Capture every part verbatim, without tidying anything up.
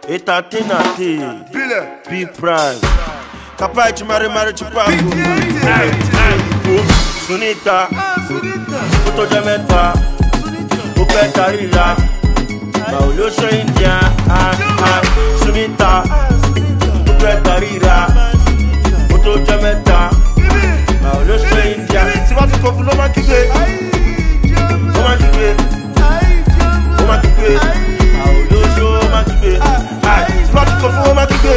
Etatinati, B Prime, Kapai Chimari Mari Chipaku, Sunita, Puto Jameta, Upeta Rila, Paulusho India, Sunita, Upeta Rila, Puto Jameta, Paulusho India, Sivatu Kofu no Makike, no Makike, no Makike, Paulusho Makike, Sivatu Kofu no Makike,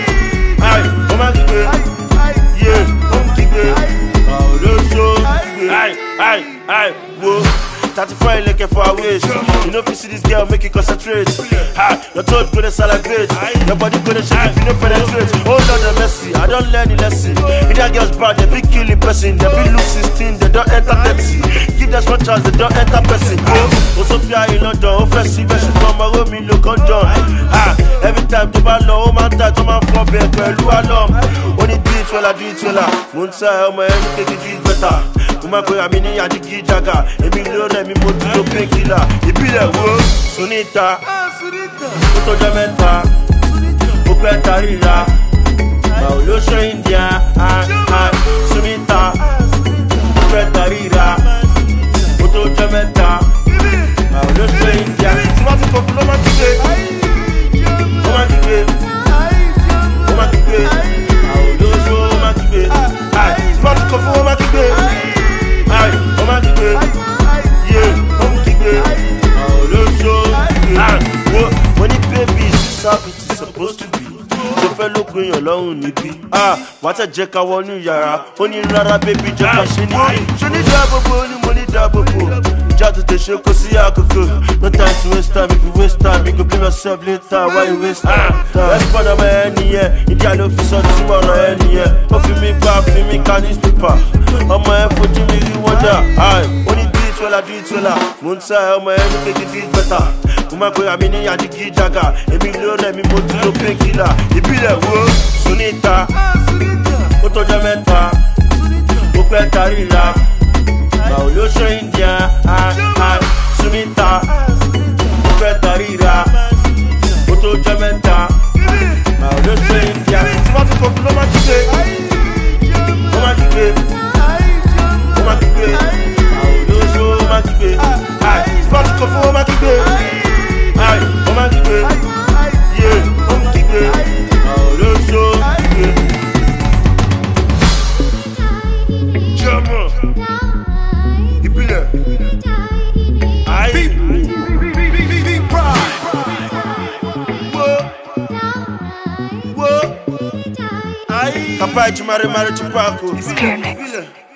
no Makike, yeah, no Makike, Paulusho Makike, aye, aye, aye, whoa. thirty-four looking for a waist. You know if you see this girl, make you concentrate. Ha, your throat gonna celebrate. Your body gonna shake if you don't penetrate. Hold on the messy, I don't learn the lesson. If that girl's bad, they be killing person. They be look sixteen, they don't enter thirty. Give them one chance, they don't enter person. Oh, Sophia in London, offensive, she come my home, me look on John. Ha, every time to buy low, man, that to my phone, be a girl, who alone. Only do it well, I do it well. One side, my head, take it better. Uma go amini ya digi jaga ebi lo re mi mo ti lo painkiller ibile wo Sunita Puto Jameta Upeta Rila Paulusho India Sunita Upeta Rila Puto Jameta Paulusho India Sivatu Kofu no Makike no Makike no Makike Paulusho Makike Sivatu Kofu no Makike aye, oh my God, yeah, oh my God, oh look so, ah, when the baby is happy, it's supposed to be. So fellow green alone, nippy. Ah, what a jack I want you, Yara. Only rara baby, jack, she need, she need double, only money double. Just to show, cause see how could go. No time to waste time. If you waste time, you could blame yourself later. Why you waste time? Let's put them any year. In the other office, tomorrow, any year. But for me, back, for me, can this paper. On my effort, you really wonder. Aye, only do it well, I do it well. One side, on my head, make it feel better. Uma go, I mean, I digi jaga. Ebi lo re mi mo ti lo painkiller. Ibile wo Sunita, Puto Jameta, Upeta Rila, Paulusho India, Sunita, Upeta Rila, Puto Jameta, Paulusho India. Sivatu Kofu no Makike, no Makike, no Makike, Paulusho Makike, Sivatu Kofu no Makike, aye, no Makike, yeah, no Makike, Paulusho Makike. Jumbo, Ibile, aye, B Prime, whoa, whoa, aye, Kapai Chimari Mari Chipaku.